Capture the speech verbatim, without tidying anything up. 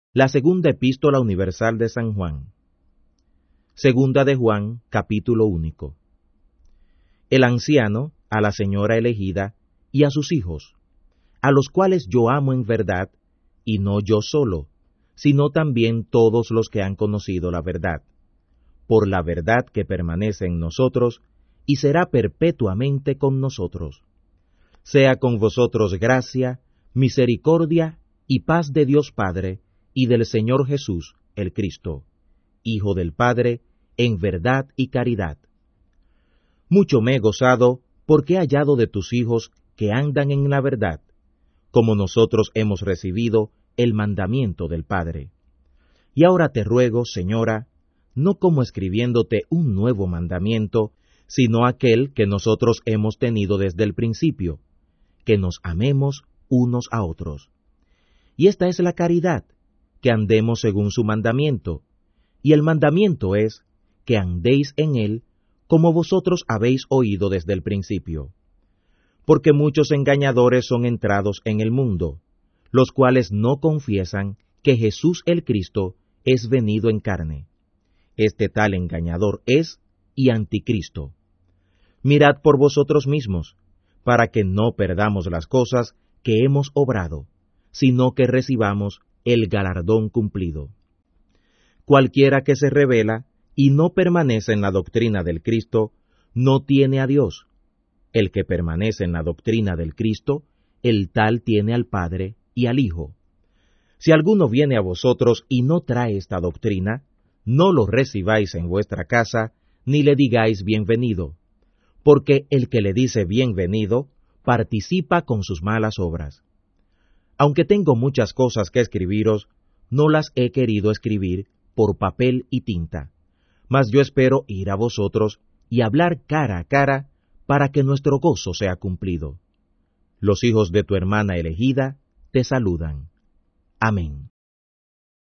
La segunda epístola universal de San Juan. Segunda de Juan, capítulo único. El anciano, a la señora elegida, y a sus hijos, a los cuales yo amo en verdad, y no yo solo, sino también todos los que han conocido la verdad, por la verdad que permanece en nosotros, y será perpetuamente con nosotros. Sea con vosotros gracia, misericordia y paz de Dios Padre, y del Señor Jesús, el Cristo, Hijo del Padre, en verdad y caridad. Mucho me he gozado, porque he hallado de tus hijos que andan en la verdad, como nosotros hemos recibido el mandamiento del Padre. Y ahora te ruego, Señora, no como escribiéndote un nuevo mandamiento, sino aquel que nosotros hemos tenido desde el principio, que nos amemos unos a otros. Y esta es la caridad, que andemos según su mandamiento, y el mandamiento es que andéis en él como vosotros habéis oído desde el principio. Porque muchos engañadores son entrados en el mundo, los cuales no confiesan que Jesús el Cristo es venido en carne. Este tal engañador es y anticristo. Mirad por vosotros mismos, para que no perdamos las cosas que hemos obrado, sino que recibamos el galardón cumplido. Cualquiera que se rebela y no permanece en la doctrina del Cristo, no tiene a Dios. El que permanece en la doctrina del Cristo, el tal tiene al Padre y al Hijo. Si alguno viene a vosotros y no trae esta doctrina, no lo recibáis en vuestra casa, ni le digáis bienvenido, porque el que le dice bienvenido, participa con sus malas obras. Aunque tengo muchas cosas que escribiros, no las he querido escribir por papel y tinta, mas yo espero ir a vosotros y hablar cara a cara, para que nuestro gozo sea cumplido. Los hijos de tu hermana elegida te saludan. Amén.